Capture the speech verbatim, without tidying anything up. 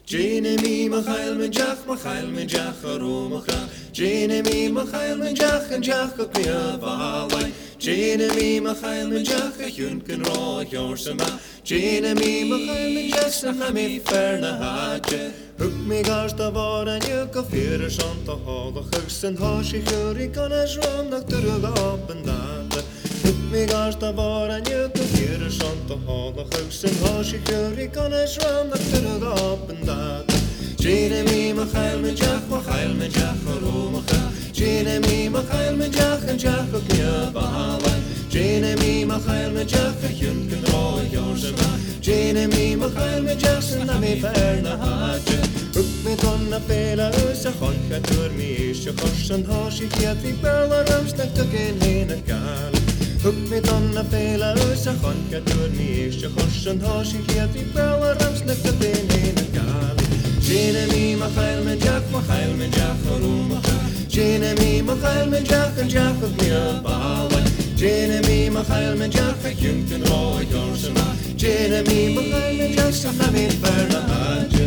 Gene mi Michael min jach Michael min jach aromacha Gene mi Michael min jach and jach a pia valai Gene mi Michael min jach a hunken ro yorsama Gene mi Michael min jach na chami ferna haje Hook me garsta var en juk och fyra sånt och hav och högsen har sig hör i kanas rom och turug upp en data Hook me garsta var en juk och fyra sånt och hav och högsen har sig hör i kanas rom och turug upp en data Gene mi Michael min jach Michael min jach aromacha Gene mi Michael min jach en jach och pia valai Gene mi Michael min jach a hunken ro yorsama Gene mi Michael min jach na mi ferna haje Hook me donna pela usa honka tur mi isha korsan har sig het vi bölar römsnack och en hena gal Hook me donna pela usa honka tur mi isha korsan har sig het vi bölar römsnack och en hena gal Gene mi Michael min jach Michael min jach aromacha Gene mi Michael min jach and jach of me a balai Gene mi Michael min jach a hunken ro yorsama Gene mi Michael min jach na mi ferna haje